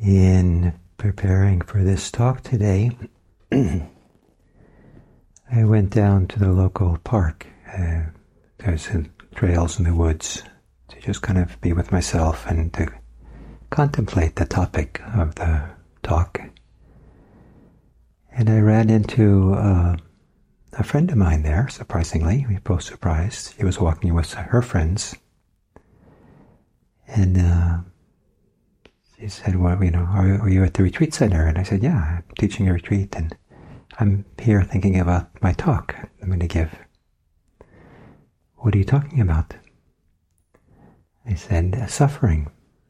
In preparing for this talk today, I went down to the local park. There's trails in the woods to just kind of be with myself and to contemplate the topic of the talk. And I ran into a friend of mine there, surprisingly. We were both surprised. She was walking with her friends. And she said, well, are you at the retreat center? And I said, yeah, I'm teaching a retreat, and I'm here thinking about my talk I'm going to give. What are you talking about? I said, suffering.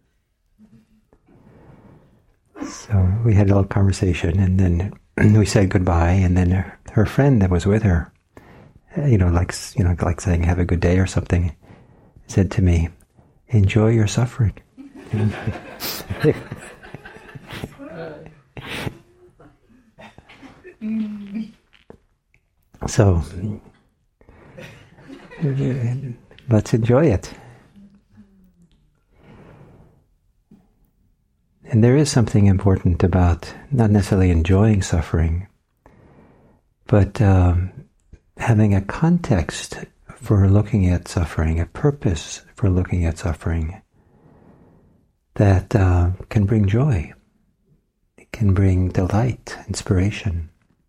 So we had a little conversation, and then we said goodbye, and then her friend that was with her, like saying have a good day or something, said to me, enjoy your suffering. So let's enjoy it. And there is something important about not necessarily enjoying suffering, but having a context for looking at suffering, a purpose for looking at suffering that can bring joy. It can bring delight, inspiration.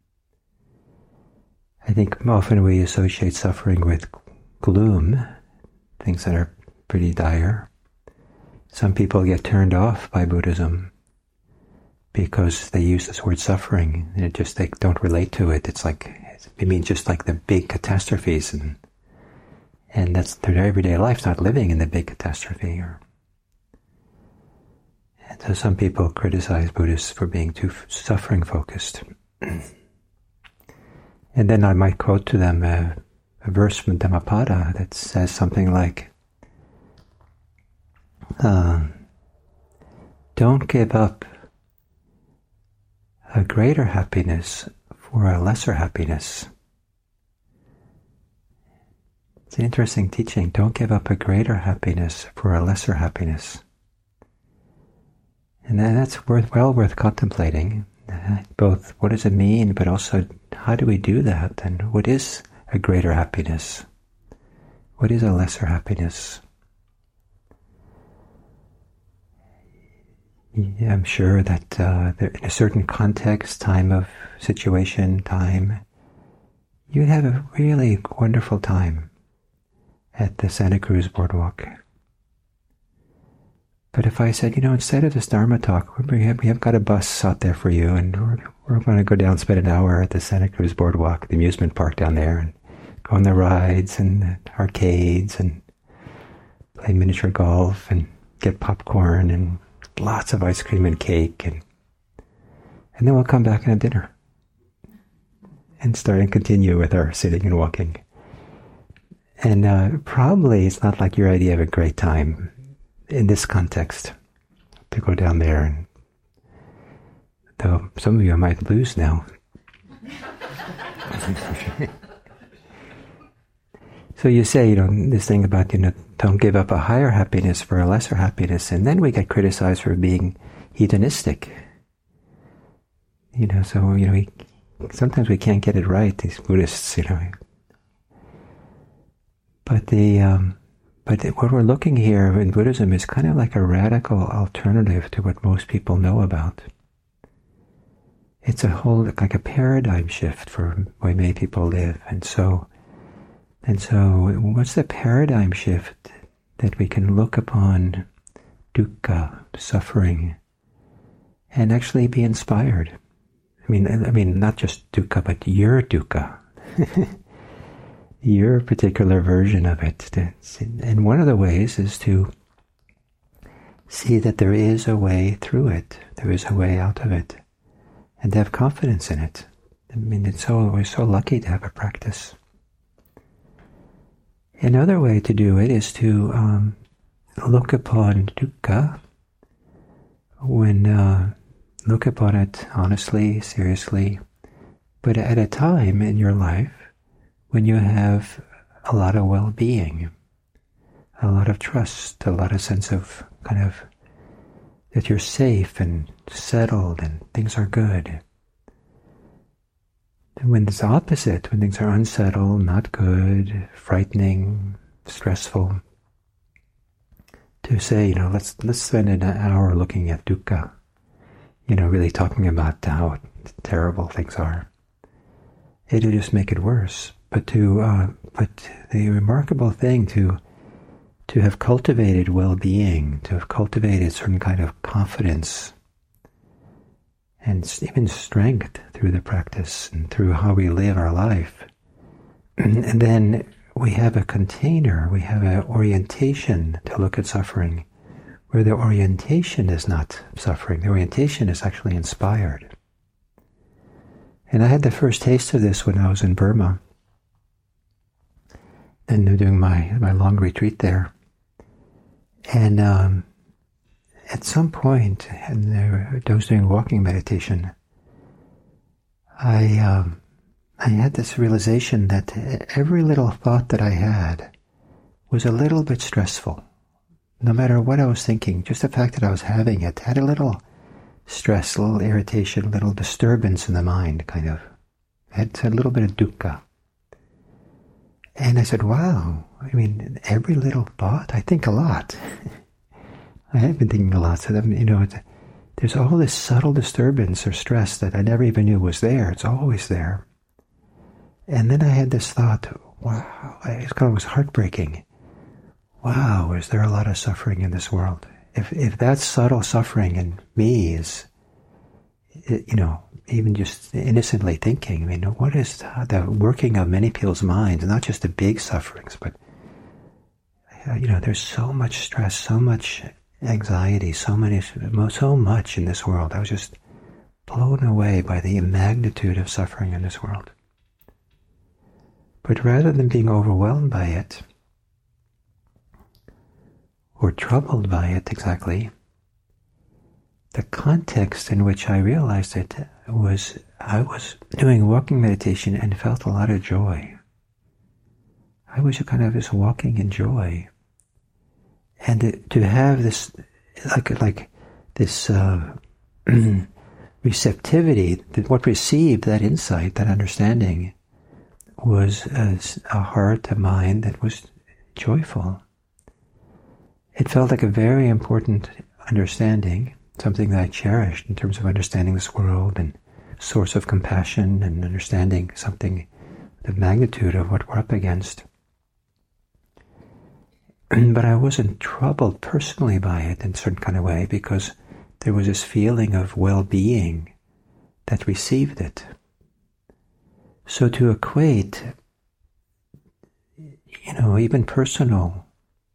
I think often we associate suffering with gloom, things that are pretty dire. Some people get turned off by Buddhism because they use this word suffering, and they don't relate to it. It means just like the big catastrophes, and that's their everyday life, not living in the big catastrophe. And so some people criticize Buddhists for being too suffering-focused. And then I might quote to them a verse from Dhammapada that says something like, don't give up a greater happiness for a lesser happiness. It's an interesting teaching. Don't give up a greater happiness for a lesser happiness. And that's well worth contemplating. Both what does it mean, but also how do we do that? And what is a greater happiness? What is a lesser happiness? Yeah, I'm sure that in a certain context, time of situation, you have a really wonderful time at the Santa Cruz Boardwalk. But if I said, instead of this Dharma talk, we have got a bus out there for you, and we're going to go down and spend an hour at the Santa Cruz Boardwalk, the amusement park down there, and go on the rides and the arcades and play miniature golf and get popcorn and lots of ice cream and cake, and then we'll come back and have dinner and start and continue with our sitting and walking. And probably it's not like your idea of a great time in this context to go down there, and though some of you I might lose now. So you say, this thing about, don't give up a higher happiness for a lesser happiness, and then we get criticized for being hedonistic. Sometimes we can't get it right, these Buddhists, But what we're looking here in Buddhism is kind of like a radical alternative to what most people know about. It's like a paradigm shift for the way many people live. And so what's the paradigm shift that we can look upon dukkha, suffering, and actually be inspired? I mean, not just dukkha, but your dukkha. Your particular version of it. And one of the ways is to see that there is a way through it. There is a way out of it. And to have confidence in it. We're so lucky to have a practice. Another way to do it is to look upon dukkha, look upon it honestly, seriously, but at a time in your life when you have a lot of well-being, a lot of trust, a lot of sense of kind of that you're safe and settled and things are good. And when it's the opposite, when things are unsettled, not good, frightening, stressful, to say, let's spend an hour looking at dukkha, really talking about how terrible things are. It'll just make it worse. But the remarkable thing to have cultivated well-being, to have cultivated a certain kind of confidence and even strength through the practice and through how we live our life. And then we have a container, we have an orientation to look at suffering, where the orientation is not suffering, the orientation is actually inspired. And I had the first taste of this when I was in Burma, and doing my long retreat there. And at some point, I was doing walking meditation, I had this realization that every little thought that I had was a little bit stressful. No matter what I was thinking, just the fact that I was having it had a little stress, a little irritation, a little disturbance in the mind, kind of. It had a little bit of dukkha. And I said, wow, every little thought, I think a lot. I have been thinking a lot. So that, there's all this subtle disturbance or stress that I never even knew was there. It's always there. And then I had this thought, wow, it was heartbreaking. Wow, is there a lot of suffering in this world? If that subtle suffering in me is, even just innocently thinking, what is the working of many people's minds, not just the big sufferings, but, there's so much stress, so much anxiety, so much in this world. I was just blown away by the magnitude of suffering in this world. But rather than being overwhelmed by it, or troubled by it exactly, the context in which I realized it was I was doing walking meditation and felt a lot of joy. I was kind of just walking in joy. And to have this, like this receptivity, what received that insight, that understanding, was a heart, a mind that was joyful. It felt like a very important understanding, something that I cherished in terms of understanding this world and source of compassion and understanding something, the magnitude of what we're up against. But I wasn't troubled personally by it in a certain kind of way because there was this feeling of well-being that received it. So to equate, even personal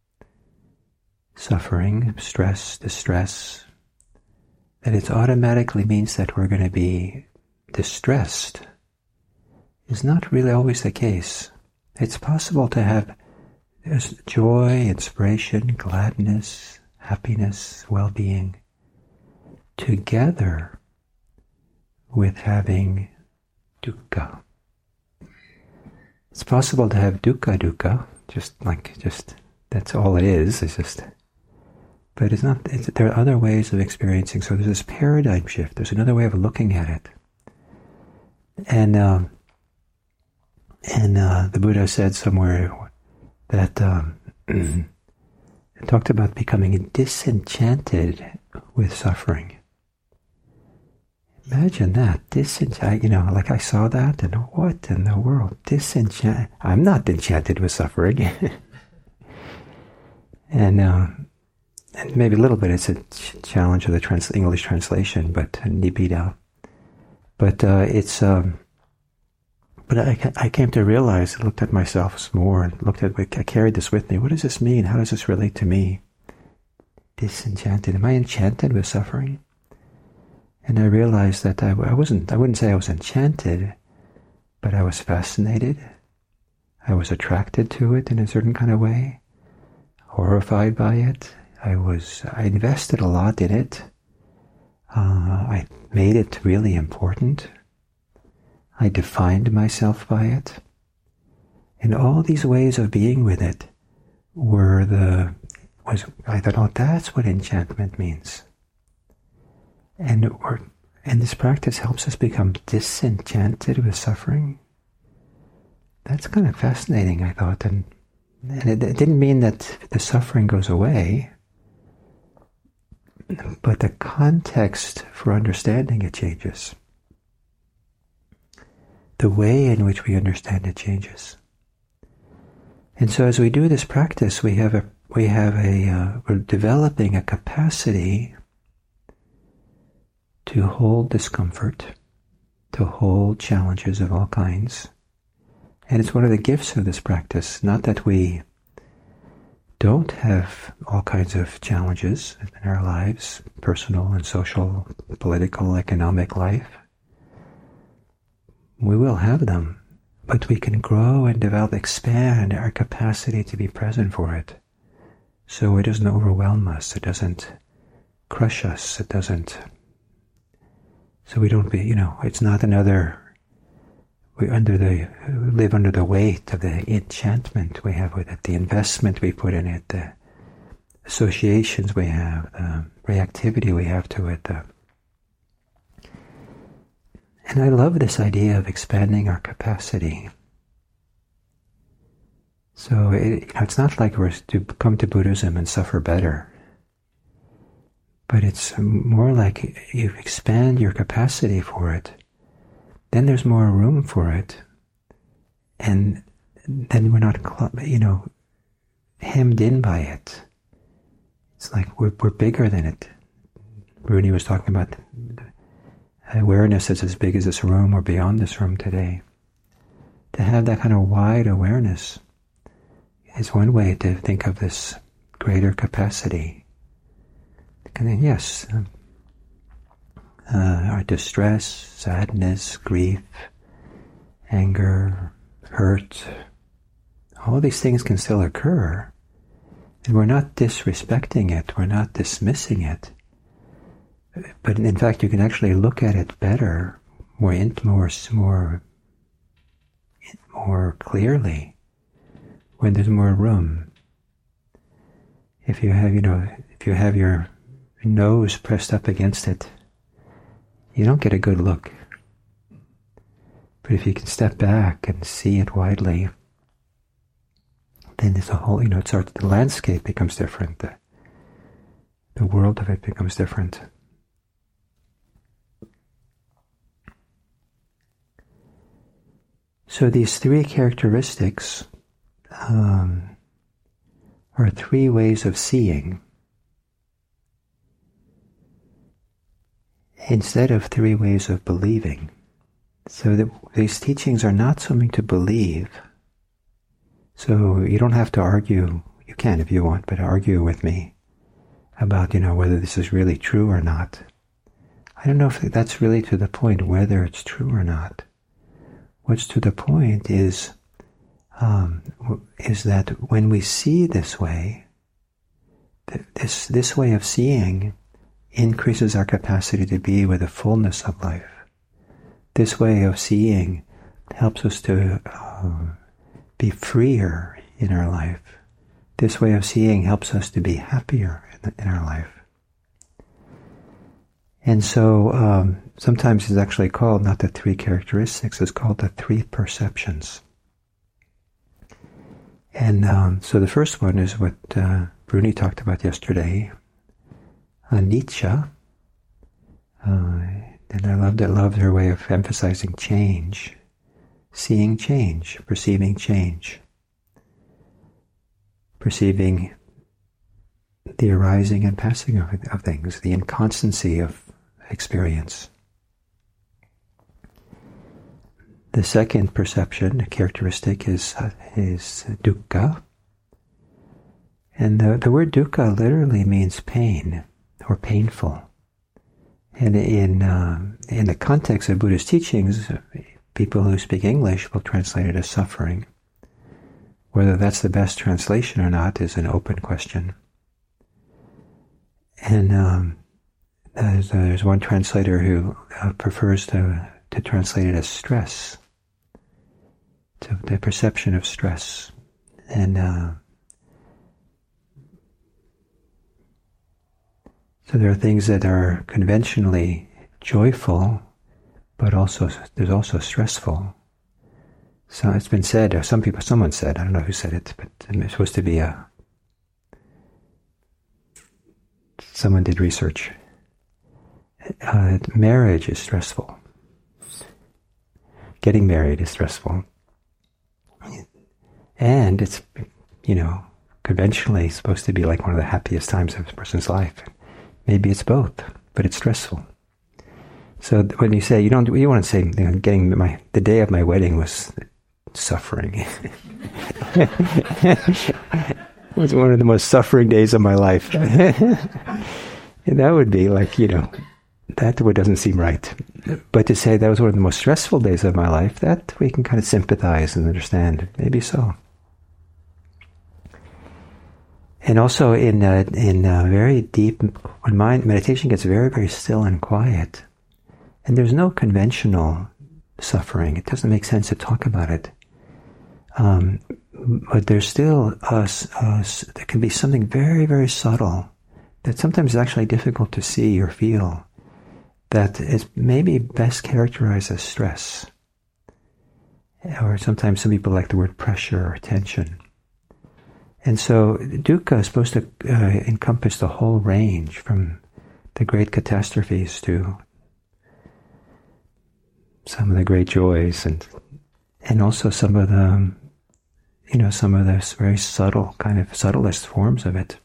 suffering, stress, distress, that it automatically means that we're going to be distressed is not really always the case. It's possible to have joy, inspiration, gladness, happiness, well-being together with having dukkha. It's possible to have dukkha, just that's all it is. It's just, but it's not. There are other ways of experiencing. So there's this paradigm shift. There's another way of looking at it. And the Buddha said somewhere that it talked about becoming disenchanted with suffering. Imagine that, like I saw that, and what in the world, disenchanted? I'm not enchanted with suffering. and maybe a little bit, it's a challenge of the English translation, but nibbida. But but I came to realize, I looked at myself more and I carried this with me. What does this mean? How does this relate to me? Disenchanted. Am I enchanted with suffering? And I realized that I wouldn't say I was enchanted, but I was fascinated. I was attracted to it in a certain kind of way, horrified by it. I invested a lot in it. I made it really important. I defined myself by it. And all these ways of being with it I thought, oh, that's what enchantment means. And this practice helps us become disenchanted with suffering. That's kind of fascinating, I thought. And it didn't mean that the suffering goes away, but the context for understanding it changes. The way in which we understand it changes. And so as we do this practice, we're developing a capacity to hold discomfort, to hold challenges of all kinds. And it's one of the gifts of this practice, not that we don't have all kinds of challenges in our lives, personal and social, political, economic life. We will have them, but we can grow and develop, expand our capacity to be present for it. So it doesn't overwhelm us, it doesn't crush us, it doesn't, so we don't be, it's not another, we live under the weight of the enchantment we have with it, the investment we put in it, the associations we have, the reactivity we have to it. And I love this idea of expanding our capacity. So it's not like we're to come to Buddhism and suffer better, but it's more like you expand your capacity for it. Then there's more room for it, and then we're not, hemmed in by it. It's like we're bigger than it. Bruni was talking about awareness is as big as this room or beyond this room today. To have that kind of wide awareness is one way to think of this greater capacity. And yes, our distress, sadness, grief, anger, hurt, all these things can still occur. And we're not disrespecting it, we're not dismissing it. But in fact, you can actually look at it better, more clearly, when there's more room. If you have your nose pressed up against it, you don't get a good look. But if you can step back and see it widely, then there's a whole, the landscape becomes different. The world of it becomes different. So these three characteristics are three ways of seeing, instead of three ways of believing. So that these teachings are not something to believe. So you don't have to argue, you can if you want, but argue with me about, whether this is really true or not. I don't know if that's really to the point, whether it's true or not. What's to the point is that when we see this way, this way of seeing increases our capacity to be with the fullness of life. This way of seeing helps us to be freer in our life. This way of seeing helps us to be happier in our life. And so sometimes it's actually called not the three characteristics, it's called the three perceptions. And so the first one is what Bruni talked about yesterday, anicca. And I loved her way of emphasizing change, seeing change, perceiving change, perceiving the arising and passing of things, the inconstancy of experience. The second perception, characteristic, is dukkha. And the word dukkha literally means pain or painful. And in the context of Buddhist teachings, people who speak English will translate it as suffering. Whether that's the best translation or not is an open question. And there's one translator who prefers to translate it as stress, to the perception of stress. And So there are things that are conventionally joyful, but there's also stressful. So it's been said, or someone said, I don't know who said it, but it's supposed to be someone did research. Marriage is stressful. Getting married is stressful. And it's, conventionally supposed to be like one of the happiest times of a person's life. Maybe it's both, but it's stressful. So when you say, you want to say, the day of my wedding was suffering. It was one of the most suffering days of my life. And that would be like, that doesn't seem right. But to say that was one of the most stressful days of my life, that we can kind of sympathize and understand. Maybe so. And also in very deep, when meditation gets very, very still and quiet, and there's no conventional suffering, it doesn't make sense to talk about it. But there's still there can be something very, very subtle that sometimes is actually difficult to see or feel, that is maybe best characterized as stress. Or sometimes some people like the word pressure or tension. And so dukkha is supposed to encompass the whole range, from the great catastrophes to some of the great joys, and also some of the very subtle, kind of subtlest forms of it.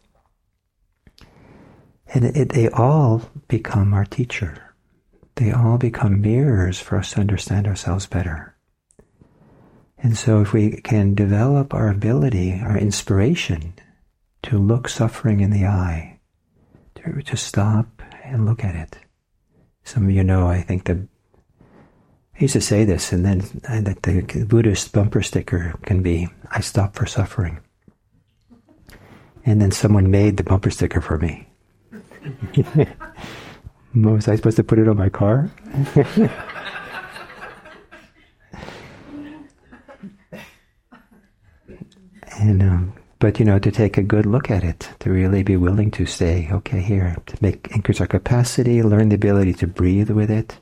And they all become our teacher. They all become mirrors for us to understand ourselves better. And so if we can develop our ability, our inspiration, to look suffering in the eye, to stop and look at it. Some of you know, I think I used to say this, and that the Buddhist bumper sticker can be, I stop for suffering. And then someone made the bumper sticker for me. Was I supposed to put it on my car? But to take a good look at it, to really be willing to say, okay, here, to increase our capacity, learn the ability to breathe with it.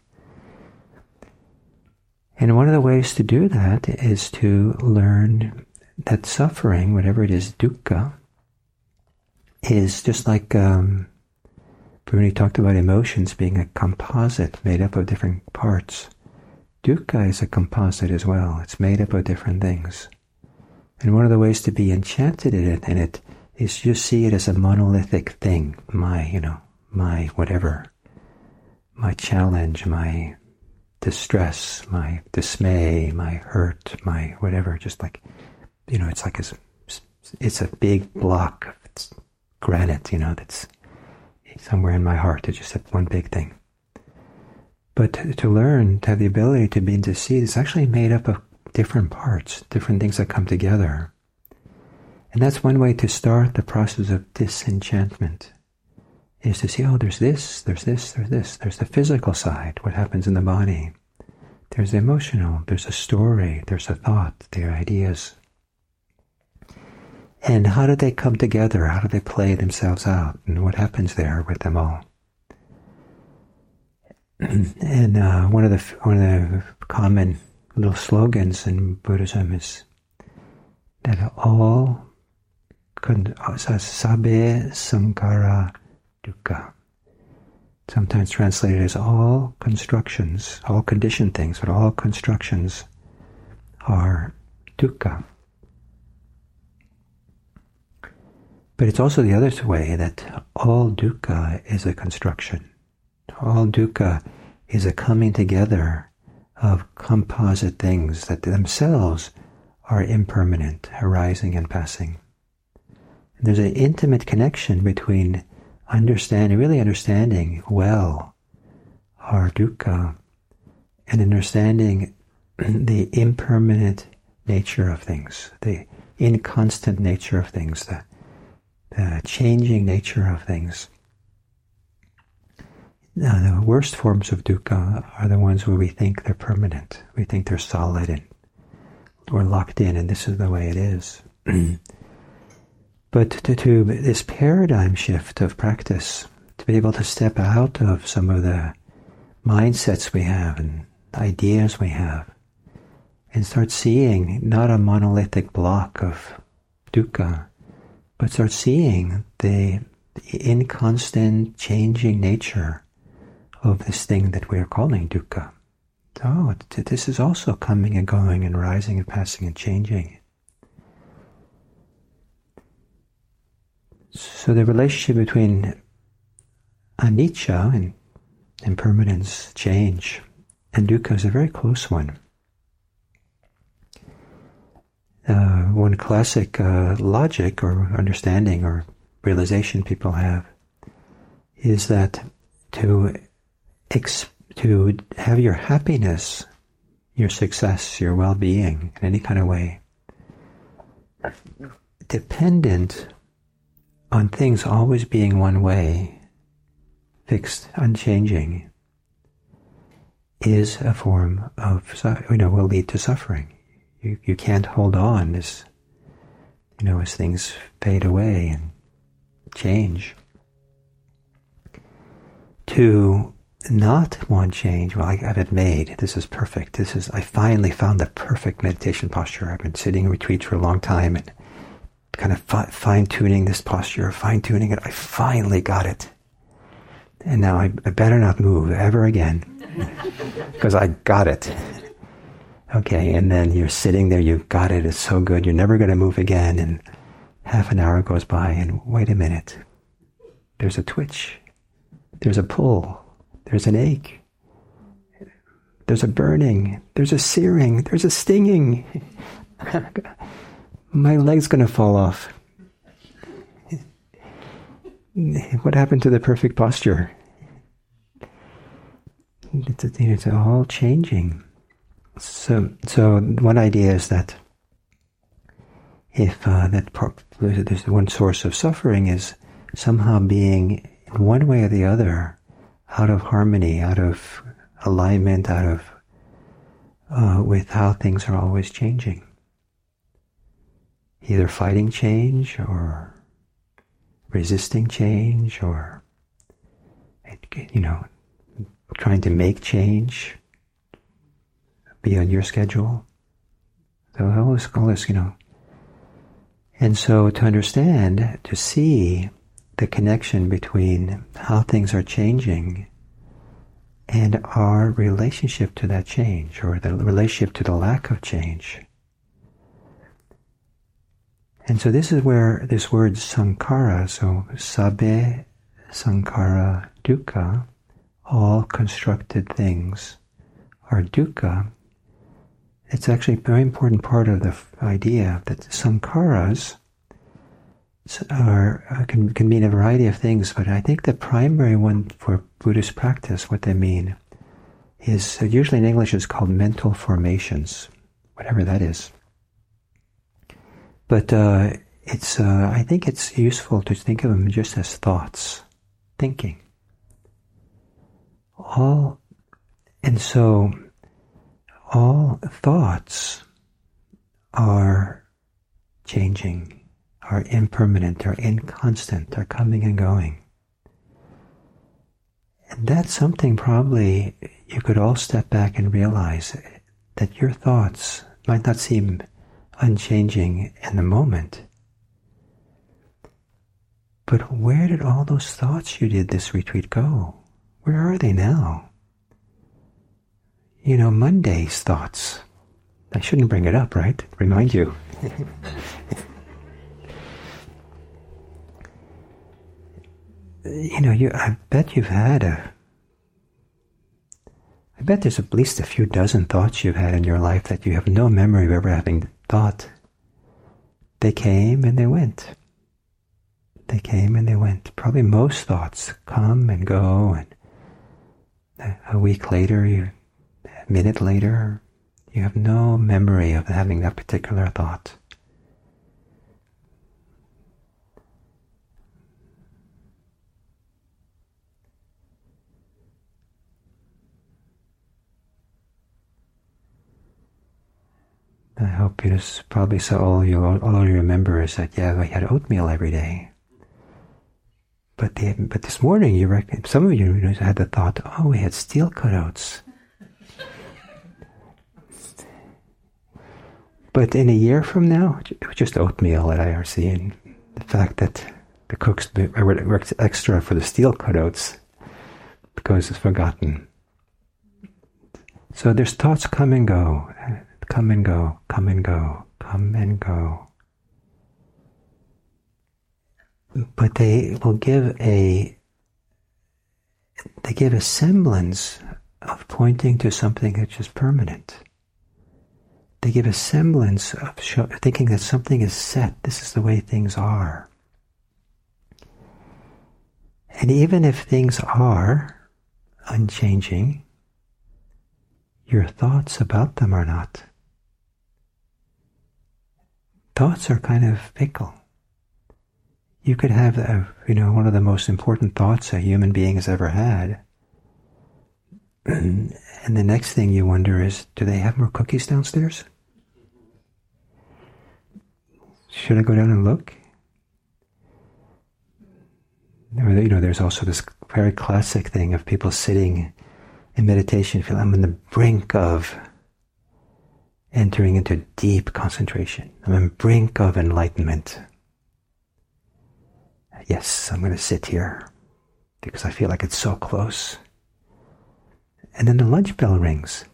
And one of the ways to do that is to learn that suffering, whatever it is, dukkha, is just like Bruni talked about emotions being a composite made up of different parts. Dukkha is a composite as well. It's made up of different things. And one of the ways to be enchanted in it is to just see it as a monolithic thing. My whatever. My challenge, my distress, my dismay, my hurt, my whatever. Just like, it's like it's a big block of granite, that's somewhere in my heart. It's just one big thing. But to learn, to have the ability to begin to see, it's actually made up of different parts, different things that come together. And that's one way to start the process of disenchantment, is to see, there's this, there's this, there's this. There's the physical side, what happens in the body. There's the emotional, there's a story, there's a thought, there are ideas. And how do they come together? How do they play themselves out? And what happens there with them all? And one of the common little slogans in Buddhism is that sabbe sankhara dukkha. Sometimes translated as all constructions, all conditioned things, but all constructions are dukkha. But it's also the other way, that all dukkha is a construction. All dukkha is a coming together of composite things that themselves are impermanent, arising and passing. And there's an intimate connection between really understanding well our dukkha and understanding the impermanent nature of things, the inconstant nature of things, the changing nature of things. The worst forms of dukkha are the ones where we think they're permanent. We think they're solid and we're locked in, and this is the way it is. But to this paradigm shift of practice, to be able to step out of some of the mindsets we have and ideas we have and start seeing not a monolithic block of dukkha, but start seeing the inconstant, changing nature of this thing that we are calling dukkha. Oh, this is also coming and going and rising and passing and changing. So the relationship between anicca and impermanence, change, and dukkha is a very close one. One classic logic or understanding or realization people have is that to have your happiness, your success, your well-being in any kind of way dependent on things always being one way, fixed, unchanging, is a form of, will lead to suffering. You can't hold on as things fade away and change. To not want change, well, I've it made. This is perfect. I finally found the perfect meditation posture. I've been sitting in retreats for a long time and kind of fine-tuning this posture, fine-tuning it. I finally got it. And now I better not move ever again because I got it. Okay, and then you're sitting there, you've got it, it's so good, you're never going to move again, and half an hour goes by, and wait a minute. There's a twitch. There's a pull. There's an ache. There's a burning. There's a searing. There's a stinging. My leg's going to fall off. What happened to the perfect posture? It's all changing. So one idea is that if there's one source of suffering is somehow being in one way or the other out of harmony, out of alignment, out of with how things are always changing, either fighting change or resisting change or trying to make change be on your schedule. So all this, And so to understand, to see the connection between how things are changing and our relationship to that change, or the relationship to the lack of change. And so this is where this word sankhara, so sabbe sankhara dukkha, all constructed things are dukkha. It's actually a very important part of the idea that sankharas can mean a variety of things, but I think the primary one for Buddhist practice, what they mean, is usually in English it's called mental formations, whatever that is. But I think it's useful to think of them just as thoughts, thinking. All thoughts are changing, are impermanent, are inconstant, are coming and going. And that's something probably you could all step back and realize that your thoughts might not seem unchanging in the moment. But where did all those thoughts you did this retreat go? Where are they now? Monday's thoughts. I shouldn't bring it up, right? Remind you. I bet there's at least a few dozen thoughts you've had in your life that you have no memory of ever having thought. They came and they went. They came and they went. Probably most thoughts come and go, and a week later, a minute later, you have no memory of having that particular thought. I hope probably all you remember is that, I had oatmeal every day. But this morning, some of you had the thought, oh, we had steel cutouts. But in a year from now, it was just oatmeal at IRC, and the fact that the cooks worked extra for the steel cutouts goes as forgotten. So there's thoughts come and go, come and go, come and go, come and go. But they give a semblance of pointing to something which is permanent. They give a semblance of thinking that something is set. This is the way things are. And even if things are unchanging, your thoughts about them are not. Thoughts are kind of fickle. You could have, one of the most important thoughts a human being has ever had. And the next thing you wonder is, do they have more cookies downstairs? Should I go down and look? There's also this very classic thing of people sitting in meditation, feel I'm on the brink of entering into deep concentration. I'm on the brink of enlightenment. Yes, I'm going to sit here because I feel like it's so close. And then the lunch bell rings.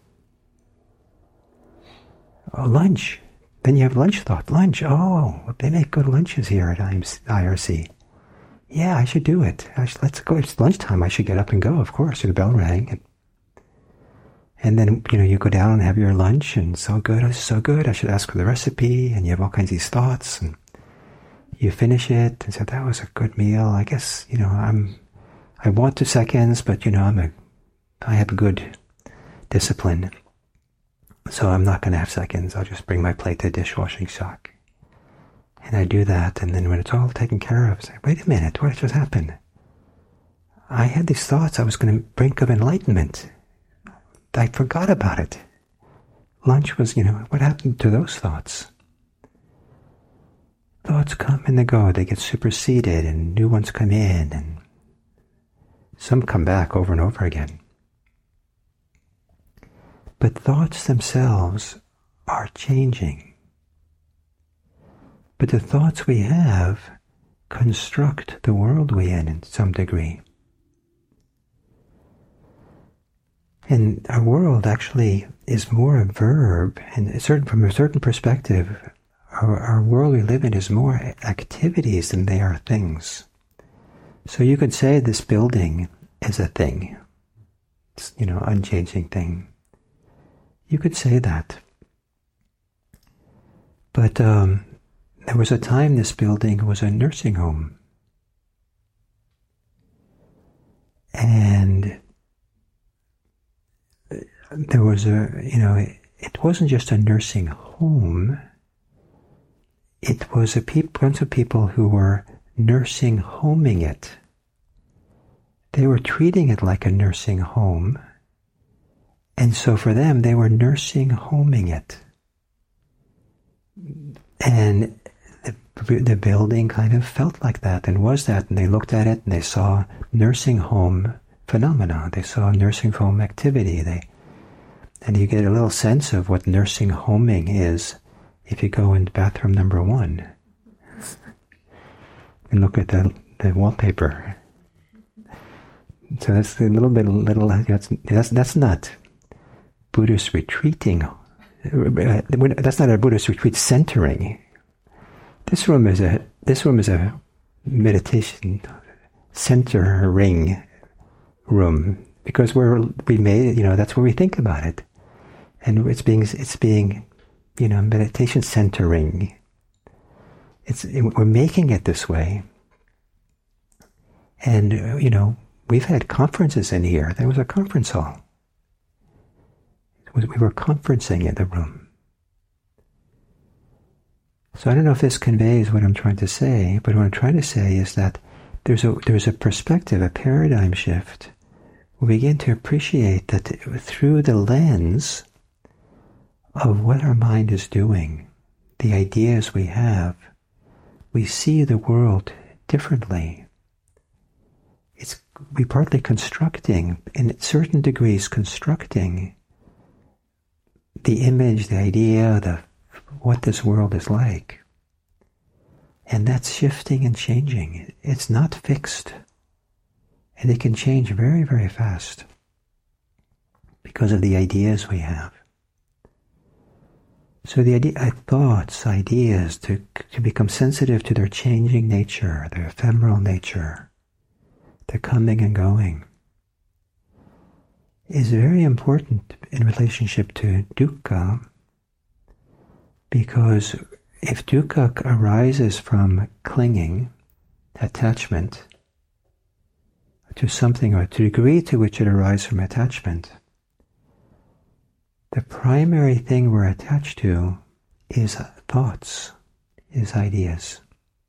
Oh, lunch. Then you have lunch thought. Lunch. Oh, they make good lunches here at IRC. Yeah, I should do it. Let's go. It's lunchtime. I should get up and go, of course. The bell rang. And then, you go down and have your lunch, and so good. It's so good. I should ask for the recipe. And you have all kinds of these thoughts. And you finish it and say, that was a good meal. I guess, I want 2 seconds, but, I have good discipline. So I'm not going to have seconds. I'll just bring my plate to the dishwashing shack. And I do that, and then when it's all taken care of, I say, wait a minute, what just happened? I had these thoughts I was going to brink of enlightenment. I forgot about it. Lunch was, what happened to those thoughts? Thoughts come and they go. They get superseded, and new ones come in, and some come back over and over again. But thoughts themselves are changing. But the thoughts we have construct the world we in some degree. And our world actually is more a verb, and from a certain perspective, our world we live in is more activities than they are things. So you could say this building is a thing. It's, unchanging thing. You could say that. But there was a time this building was a nursing home. And there was it wasn't just a nursing home. It was a bunch of people who were nursing homing it. They were treating it like a nursing home. And so for them, they were nursing homing it. And the building kind of felt like that and was that. And they looked at it and they saw nursing home phenomena. They saw nursing home activity. And you get a little sense of what nursing homing is if you go into bathroom number 1 and look at the wallpaper. So that's a that's not Buddhist retreating. That's not a Buddhist retreat centering. This room is a meditation centering room because we made it. That's where we think about it, and it's being meditation centering. We're making it this way, and we've had conferences in here. There was a conference hall. We were conferencing in the room. So I don't know if this conveys what I'm trying to say, but what I'm trying to say is that there's a perspective, a paradigm shift. We begin to appreciate that through the lens of what our mind is doing, the ideas we have, we see the world differently. we partly constructing, in certain degrees, constructing the image, the idea, what this world is like. And that's shifting and changing. It's not fixed. And it can change very, very fast because of the ideas we have. So the thoughts, ideas, to become sensitive to their changing nature, their ephemeral nature, their coming and going, is very important in relationship to dukkha, because if dukkha arises from clinging, attachment, to something, or to the degree to which it arises from attachment, the primary thing we're attached to is thoughts, is ideas.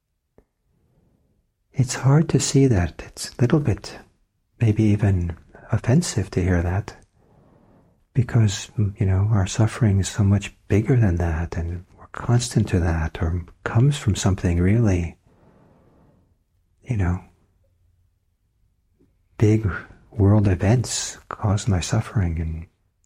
It's hard to see that. It's a little bit, maybe even offensive to hear that, because, our suffering is so much bigger than that, and we're constant to that, or comes from something really, big world events cause my suffering.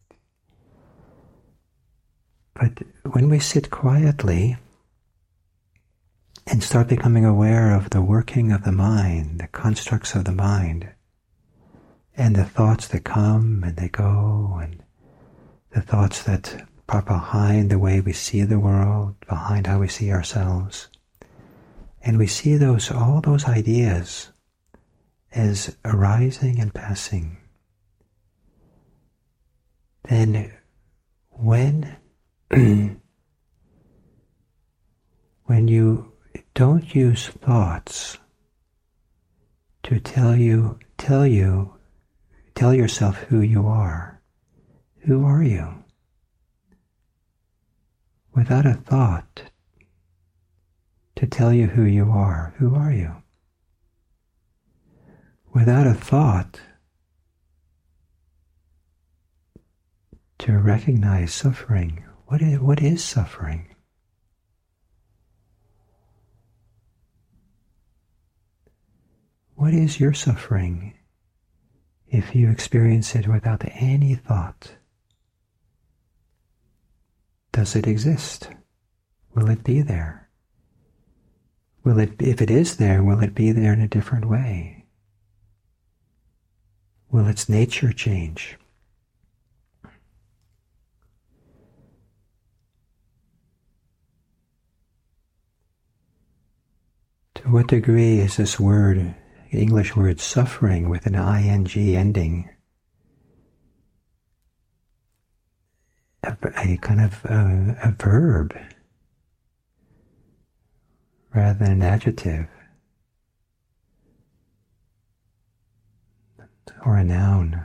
But when we sit quietly and start becoming aware of the working of the mind, the constructs of the mind, and the thoughts that come and they go, and the thoughts that are behind the way we see the world, behind how we see ourselves, and we see all those ideas as arising and passing, then when you don't use thoughts to tell yourself who you are. Who are you? Without a thought to tell you who you are. Who are you? Without a thought to recognize suffering. What is suffering? What is your suffering if you experience it without any thought? Does it exist? Will it be there? If it is there, will it be there in a different way? Will its nature change? To what degree is this word, English word suffering with an ing ending, a kind of a verb rather than an adjective or a noun?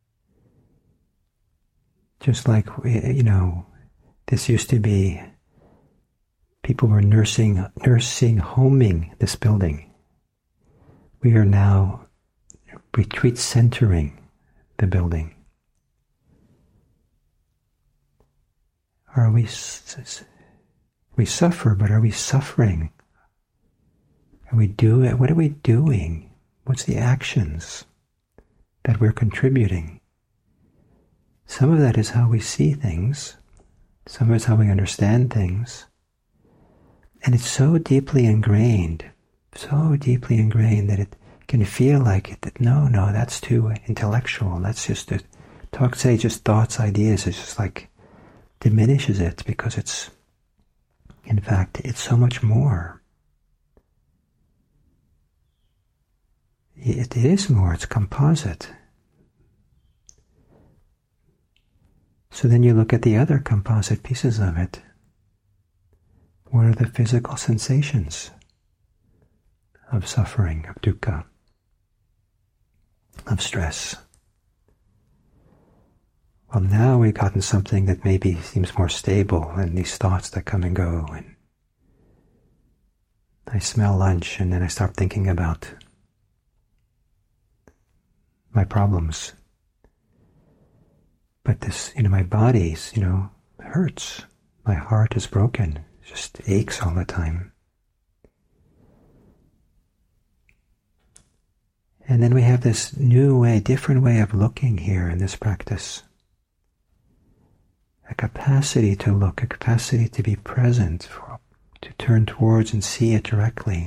Just like, this used to be, people were nursing homing this building. We are now retreat centering the building. We suffer, but are we suffering? What are we doing? What's the actions that we're contributing? Some of that is how we see things. Some of it's how we understand things. And it's so deeply ingrained that it can feel like no, that's too intellectual. That's just just thoughts, ideas. It's just like diminishes it, because it's so much more. It is more. It's composite. So then you look at the other composite pieces of it. What are the physical sensations of suffering, of dukkha, of stress? Well, now we've gotten something that maybe seems more stable, and these thoughts that come and go, and I smell lunch, and then I start thinking about my problems. But this, my body's, hurts. My heart is broken. It just aches all the time. And then we have this new way, different way of looking here in this practice. A capacity to look, a capacity to be present, to turn towards and see it directly.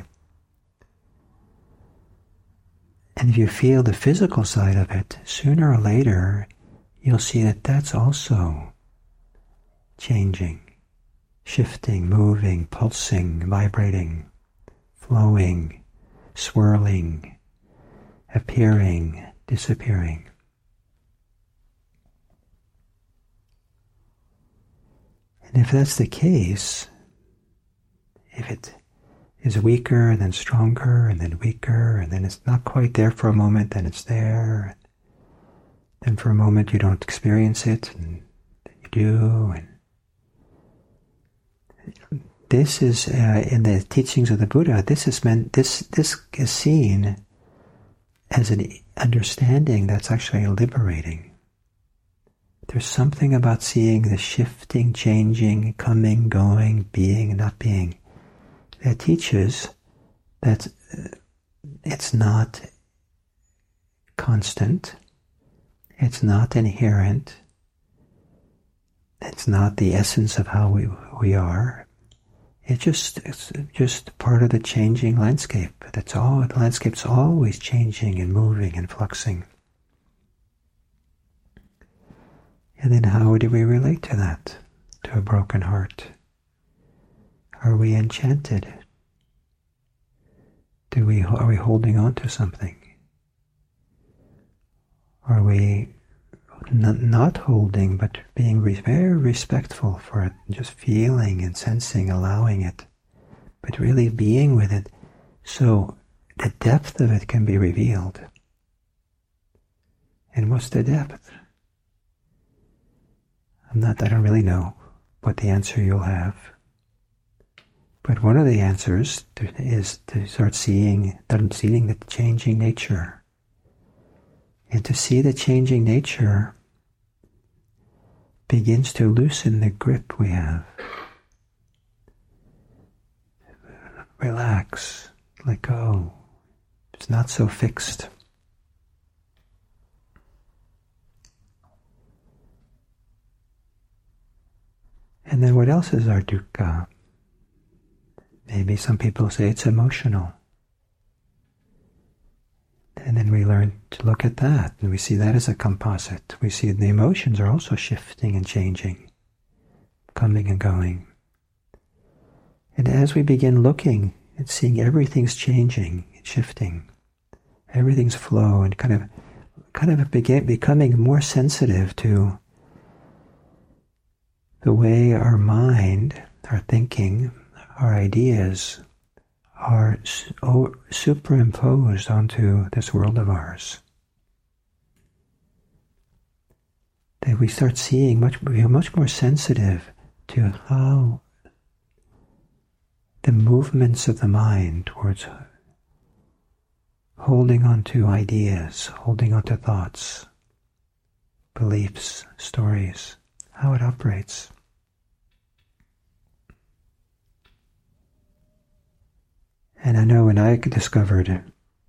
And if you feel the physical side of it, sooner or later, you'll see that that's also changing, shifting, moving, pulsing, vibrating, flowing, swirling, appearing, disappearing. And if that's the case, if it is weaker and then stronger and then weaker and then it's not quite there for a moment, then it's there, then for a moment you don't experience it, and then you do. And this is in the teachings of the Buddha. This is meant. This is seen as an understanding that's actually liberating. There's something about seeing the shifting, changing, coming, going, being, and not being that teaches that it's not constant, it's not inherent, it's not the essence of how we are. It's just part of the changing landscape. That's all. The landscape's always changing and moving and fluxing. And then how do we relate to that, to a broken heart? Are we enchanted? Are we holding on to something? Are we not holding, but being very respectful for it, just feeling and sensing, allowing it, but really being with it, so the depth of it can be revealed? And what's the depth? I don't really know what the answer you'll have. But one of the answers is to start seeing the changing nature. And to see the changing nature begins to loosen the grip we have. Relax, let go. It's not so fixed. And then what else is our dukkha? Maybe some people say it's emotional. And then we learn to look at that, and we see that as a composite. We see the emotions are also shifting and changing, coming and going. And as we begin looking and seeing everything's changing and shifting, everything's flow, and kind of becoming more sensitive to the way our mind, our thinking, our ideas are superimposed onto this world of ours. That we start seeing much more sensitive to how the movements of the mind towards holding on to ideas, holding on to thoughts, beliefs, stories, how it operates. And I know when I discovered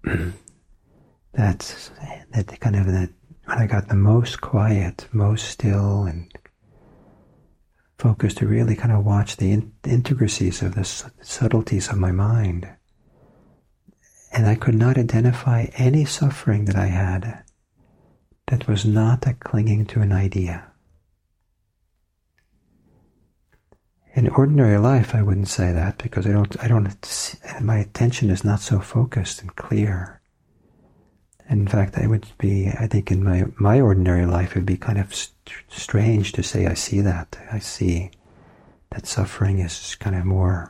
that when I got the most quiet, most still, and focused to really kind of watch the intricacies of the subtleties of my mind, and I could not identify any suffering that I had that was not a clinging to an idea. In ordinary life, I wouldn't say that because my attention is not so focused and clear. And in fact, I think in my ordinary life, it would be kind of strange to say I see that. I see that suffering is kind of more,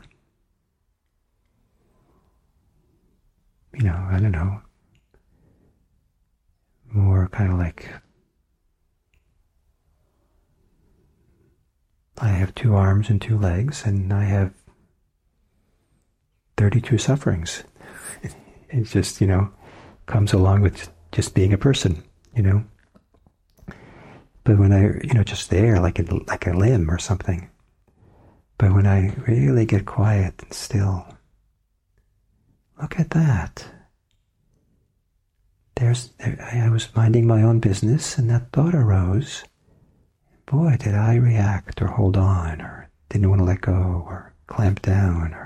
I don't know, more kind of like, I have 2 arms and 2 legs, and I have 32 sufferings. It just, comes along with just being a person, But when I, just there, like a limb or something. But when I really get quiet and still, look at that. I was minding my own business, and that thought arose. Boy, did I react or hold on or didn't want to let go or clamp down.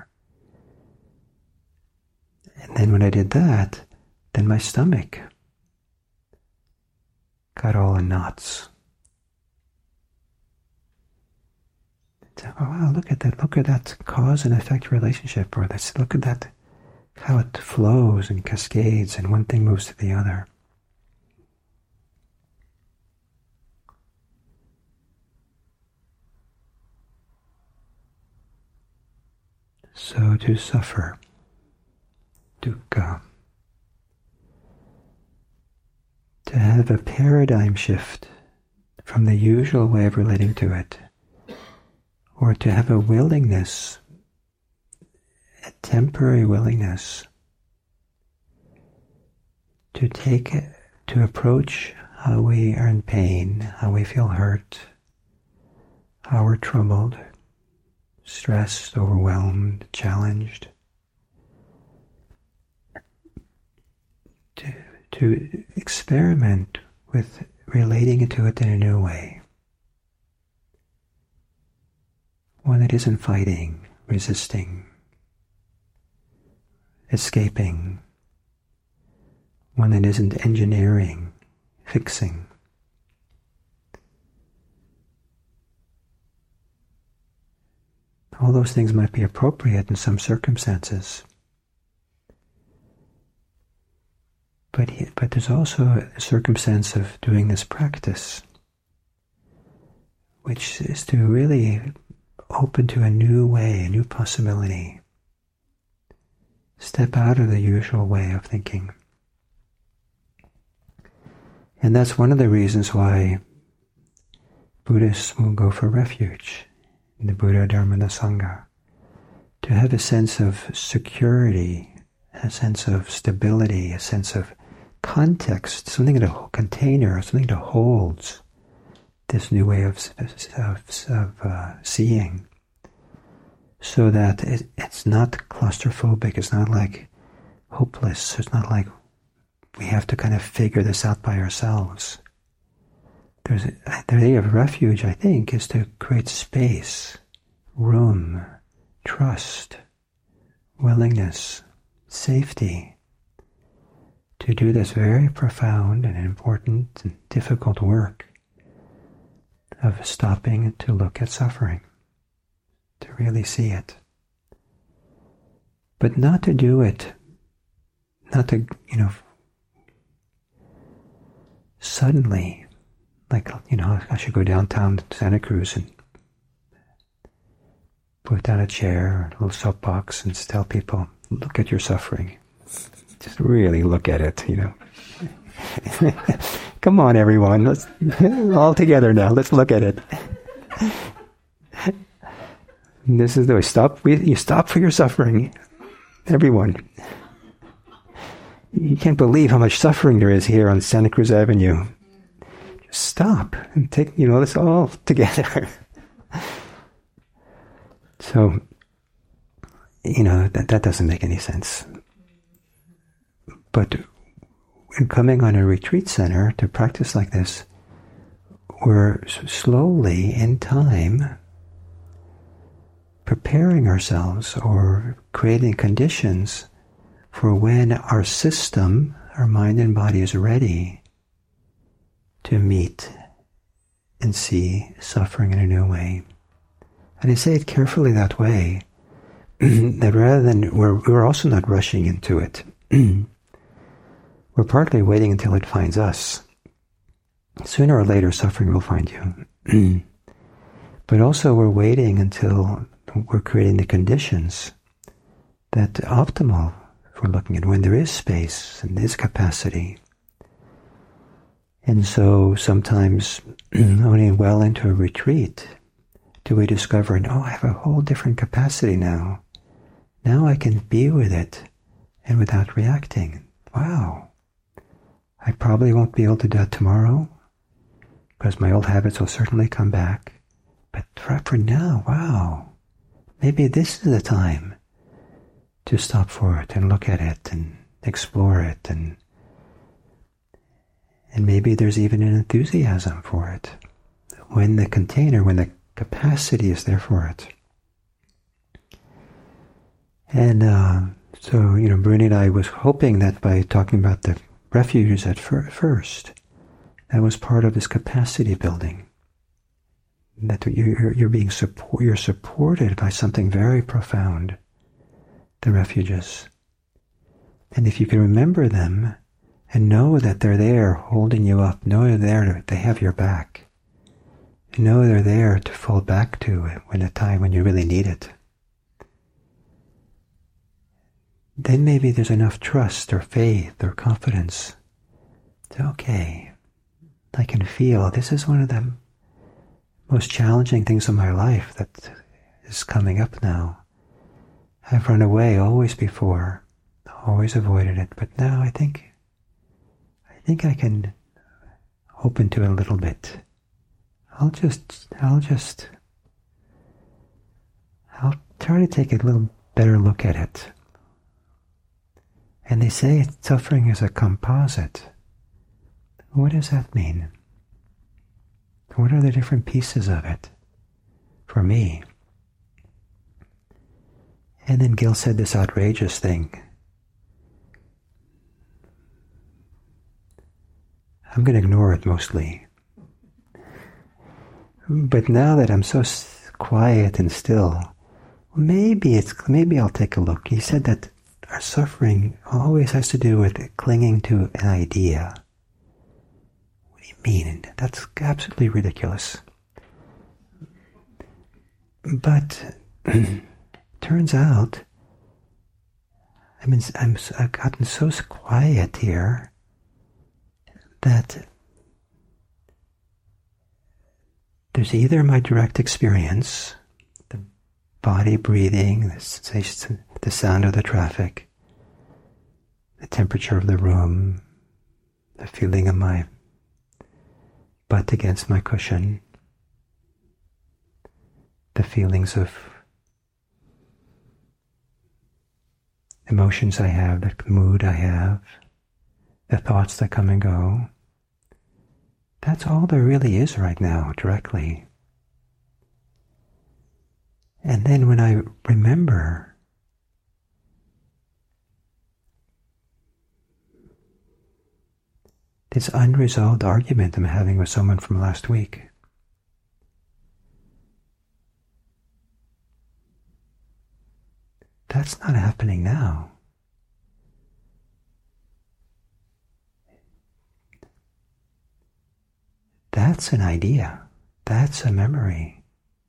And then when I did that, then my stomach got all in knots. Oh, wow, look at that. Look at that cause and effect relationship. Or look at that, how it flows and cascades and one thing moves to the other. So to suffer, dukkha, to have a paradigm shift from the usual way of relating to it, or to have a willingness, a temporary willingness, to approach how we are in pain, how we feel hurt, how we're troubled, stressed, overwhelmed, challenged, to experiment with relating to it in a new way. One that isn't fighting, resisting, escaping. One that isn't engineering, fixing. All those things might be appropriate in some circumstances. But there's also a circumstance of doing this practice, which is to really open to a new way, a new possibility. Step out of the usual way of thinking. And that's one of the reasons why Buddhists will go for refuge in the Buddha, Dharma, and the Sangha. To have a sense of security, a sense of stability, a sense of context, something to container, something to hold this new way of seeing, so that it's not claustrophobic, it's not like hopeless, it's not like we have to kind of figure this out by ourselves. The idea of refuge, I think, is to create space, room, trust, willingness, safety, to do this very profound and important and difficult work of stopping to look at suffering, to really see it. But not to do it, not to, suddenly, like, I should go downtown to Santa Cruz and put down a chair, a little soapbox, and tell people, look at your suffering. Just really look at it, Come on, everyone. Let's all together now. Let's look at it. This is the way. You stop for your suffering. Everyone. You can't believe how much suffering there is here on Santa Cruz Avenue. Just stop and take, this all together. So, that doesn't make any sense. But in coming on a retreat center to practice like this, we're slowly, in time, preparing ourselves or creating conditions for when our system, our mind and body, is ready to meet and see suffering in a new way. And I say it carefully that way, that rather than, we're also not rushing into it. We're partly waiting until it finds us. Sooner or later, suffering will find you. But also we're waiting until we're creating the conditions that optimal for looking at when there is space and there's capacity. And so sometimes only well into a retreat do we discover, I have a whole different capacity now. Now I can be with it and without reacting. Wow. I probably won't be able to do that tomorrow because my old habits will certainly come back. But for now, wow. Maybe this is the time to stop for it and look at it and explore it and And maybe there's even an enthusiasm for it when the capacity is there for it. And so, Bruni and I was hoping that by talking about the refuges at first, that was part of this capacity building. That you're supported by something very profound, the refuges. And if you can remember them and know that they're there holding you up, know they're there, they have your back, and know they're there to fall back to when a time when you really need it, then maybe there's enough trust or faith or confidence to, okay, I can feel this is one of the most challenging things in my life that is coming up now. I've run away always before, always avoided it, but now I think I can open to it a little bit. I'll try to take a little better look at it. And they say suffering is a composite. What does that mean? What are the different pieces of it for me? And then Gil said this outrageous thing. I'm going to ignore it mostly. But now that I'm so quiet and still, maybe I'll take a look. He said that our suffering always has to do with clinging to an idea. What do you mean? That's absolutely ridiculous. But turns out, I've gotten so quiet here that there's either my direct experience, the body breathing, the sensation, the sound of the traffic, the temperature of the room, the feeling of my butt against my cushion, the feelings of emotions I have, the mood I have, the thoughts that come and go. That's all there really is right now, directly. And then when I remember this unresolved argument I'm having with someone from last week, that's not happening now. That's an idea. That's a memory.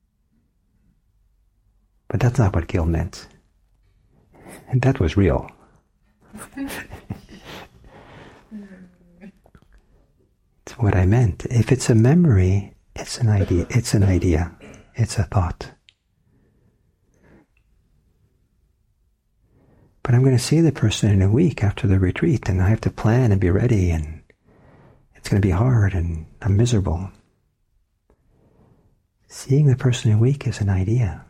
But that's not what Gil meant. And that was real. It's what I meant. If it's a memory, it's an idea. It's an idea. It's a thought. But I'm going to see the person in a week after the retreat, and I have to plan and be ready, and it's going to be hard, and I'm miserable. Seeing the person in a week is an idea.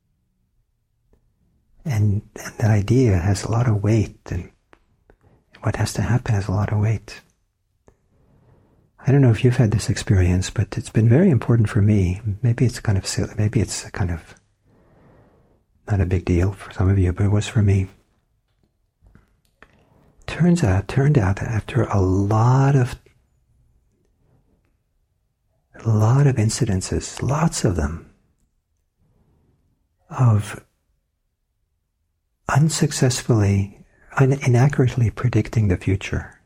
And that idea has a lot of weight, and what has to happen has a lot of weight. I don't know if you've had this experience, but it's been very important for me. Maybe it's kind of silly, maybe it's kind of not a big deal for some of you, but it was for me. Turned out that after a lot of incidences, lots of them, of unsuccessfully, inaccurately predicting the future.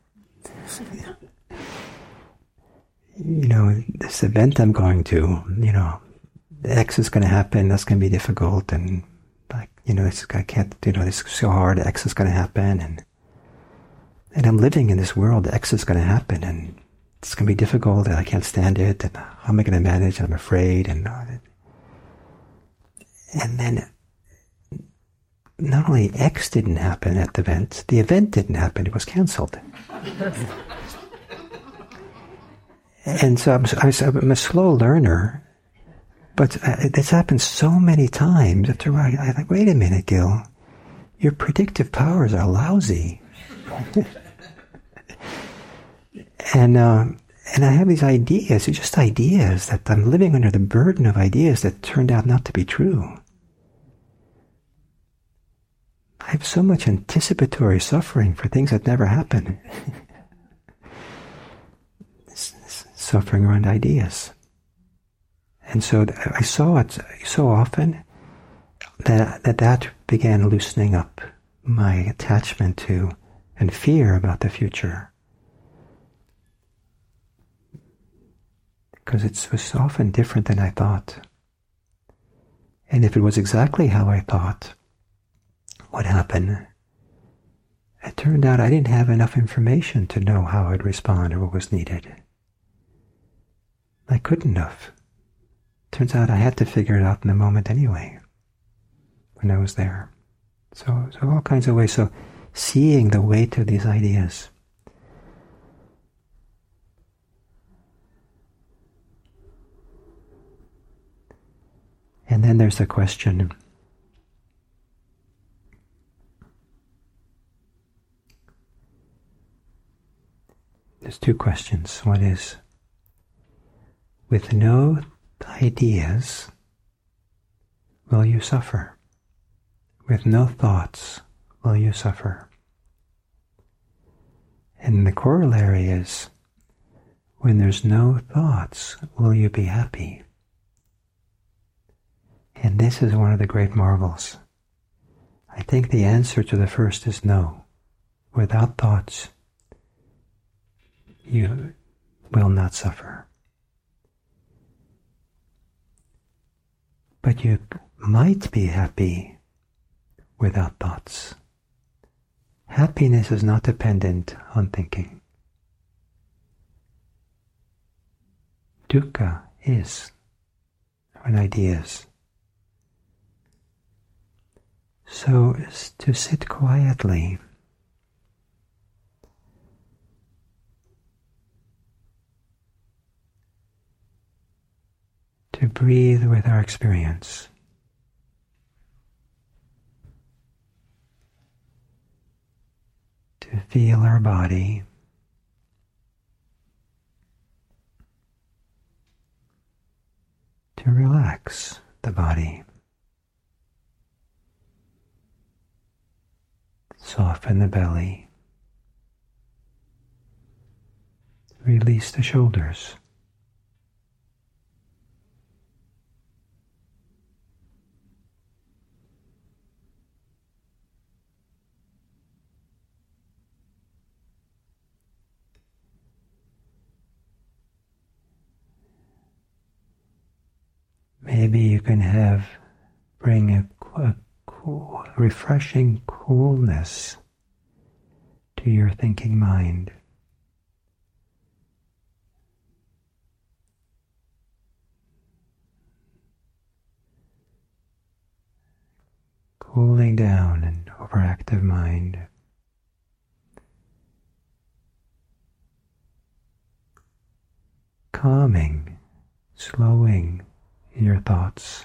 This event I'm going to, X is going to happen, that's going to be difficult, and I can't, this is so hard, X is going to happen, and I'm living in this world, X is going to happen, and it's going to be difficult, and I can't stand it, and how am I going to manage, and I'm afraid, and then not only X didn't happen at the event didn't happen, it was cancelled. And so I'm a slow learner, but it's happened so many times. After I think, wait a minute, Gil, your predictive powers are lousy. And I have these ideas, they're just ideas that I'm living under the burden of ideas that turned out not to be true. I have so much anticipatory suffering for things that never happen. Suffering around ideas. And so I saw it so often that began loosening up my attachment to and fear about the future. Because it was often different than I thought. And if it was exactly how I thought what happened, it turned out I didn't have enough information to know how I'd respond or what was needed. I couldn't have. Turns out I had to figure it out in the moment anyway, when I was there. So all kinds of ways. So seeing the weight of these ideas. And then there's the question, there's two questions. One is, with no ideas, will you suffer? With no thoughts, will you suffer? And the corollary is, when there's no thoughts, will you be happy? And this is one of the great marvels. I think the answer to the first is no. Without thoughts, you will not suffer. But you might be happy without thoughts. Happiness is not dependent on thinking. Dukkha is, when ideas. So to sit quietly, to breathe with our experience, to feel our body, to relax the body. Soften the belly. Release the shoulders. Maybe you can bring a cool, refreshing coolness to your thinking mind. Cooling down an overactive mind. Calming, slowing your thoughts.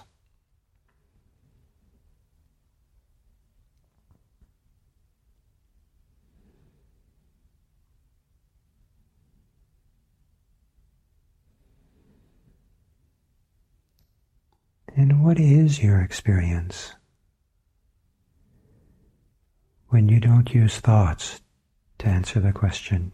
And what is your experience when you don't use thoughts to answer the question?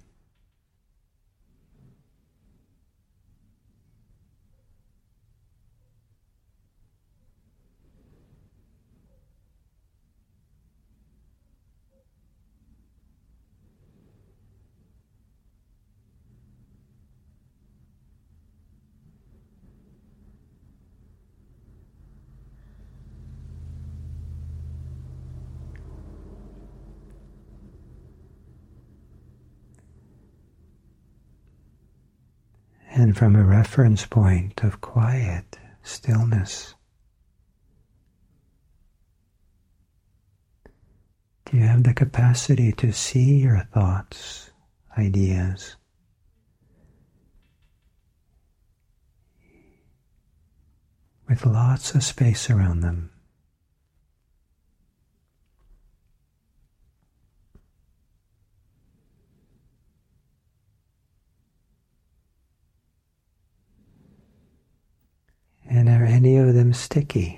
And from a reference point of quiet, stillness, do you have the capacity to see your thoughts, ideas, with lots of space around them? any of them sticky.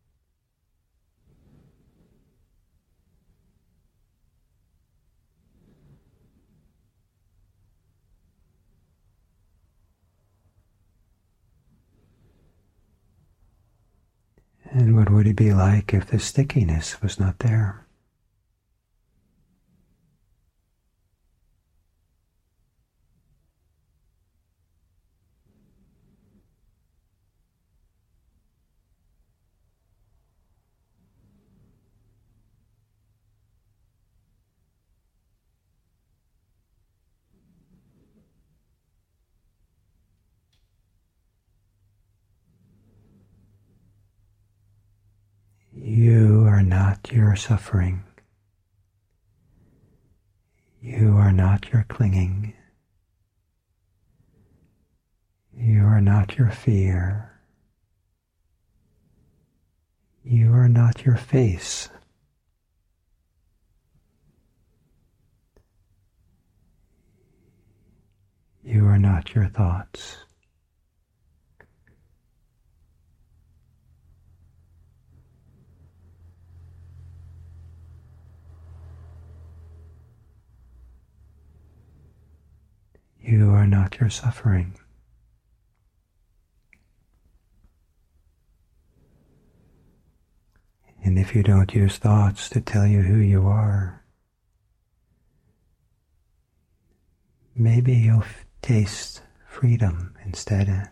And what would it be like if the stickiness was not there? You are not your suffering. You are not your clinging. You are not your fear. You are not your face. You are not your thoughts. You are not your suffering. And if you don't use thoughts to tell you who you are, maybe you'll taste freedom instead.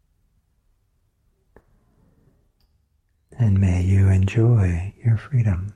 And may you enjoy your freedom.